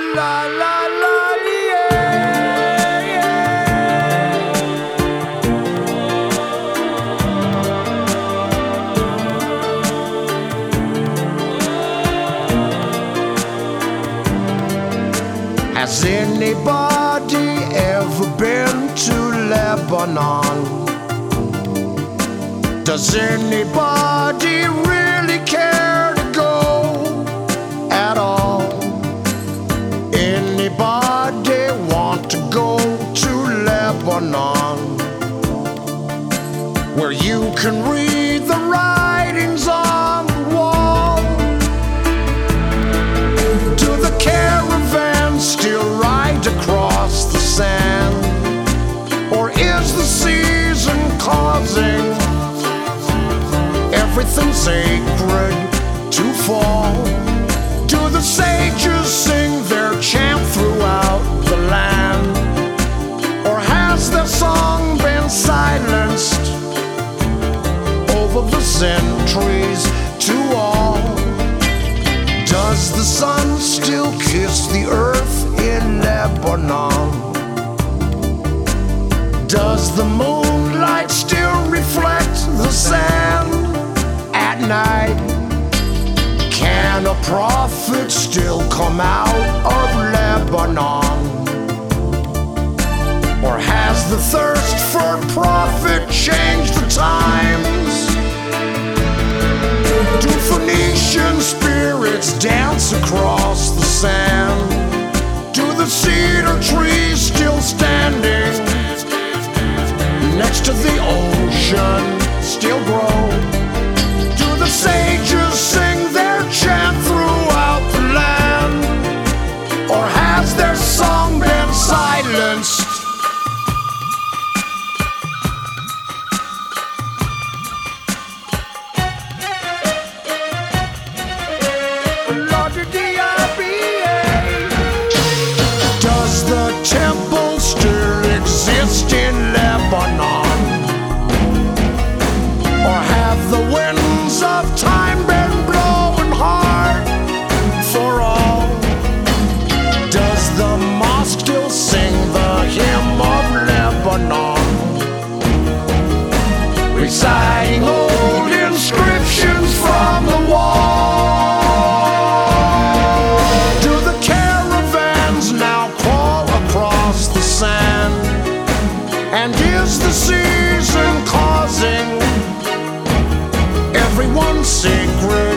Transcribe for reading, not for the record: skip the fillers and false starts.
La la la, yeah, yeah. Has anybody ever been to Lebanon? Does anybody really care to go at all? Anybody want to go to Lebanon, where you can read the writings on the wall? Do the caravans still ride across the sand, or is the season causing everything sacred to fall? Do the sages sing their chant throughout the land, or has their song been silenced over the centuries to all? Does the sun still kiss the earth in Lebanon? Does the moonlight still reflect the sand at night? Can a prophet still come out of Lebanon? Or has the thirst for profit changed the times? Do Phoenician spirits dance across the sand? Do the cedar trees still standing next to the ocean still grow? Do the sages sing their chant throughout the land, or has their song been silenced? Does the temple still exist in Lebanon, or have the winds of time been blowing hard for all? Does the mosque still sing the hymn of Lebanon, reciting old inscriptions from the wall? Do the caravans now crawl across the sand, and is the season causing everyone's sacred